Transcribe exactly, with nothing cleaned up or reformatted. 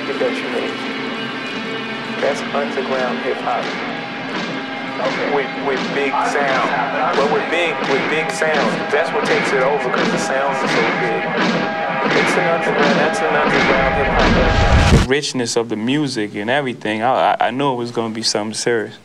record that you made, that's underground hip hop. Okay. With with big sound. But with big with big sound, that's what takes it over because the sounds are so big. It's an underground. That's an underground hip hop. The richness of the music and everything. I I I knew it was gonna be something serious.